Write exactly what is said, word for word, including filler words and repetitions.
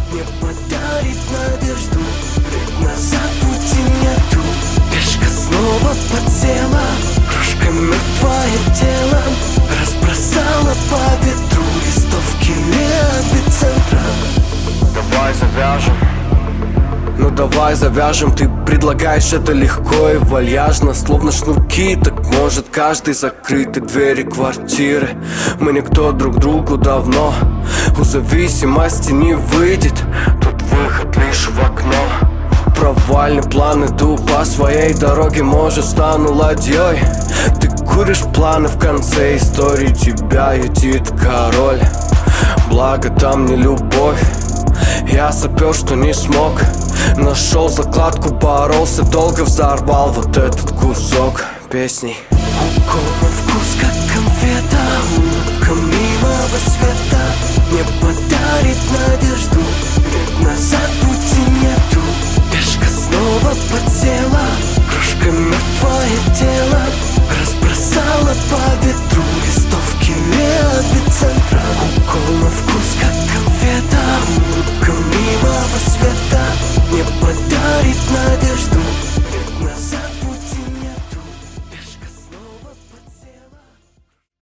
не подарит надежду, ведь назад пути нету. Пешка снова подсела, крошка мертвое тело разбросала по ветру листовки эпицентра. Давай завяжем, ну давай завяжем. Ты предлагаешь это легко и вальяжно, словно шнурки. Так может каждый закрыты двери квартиры. Мы никто друг другу давно, у зависимости не выйдет. Тут выход лишь в окно. Провальный план, иду по своей дороге, может стану ладьей. Ты куришь планы, в конце истории тебя едит король. Благо там не любовь, я сопел, что не смог. Нашел закладку, боролся, долго взорвал вот этот кусок песней. Укол на вкус, как конфета, улыбка милого света не подарит надежду, ведь назад пути нету. Пешка снова подсела, крошка мертвое тело разбросала по ветру листовки эпицентра. Укол на вкус, как конфета, улыбка милого света не подарит надежду.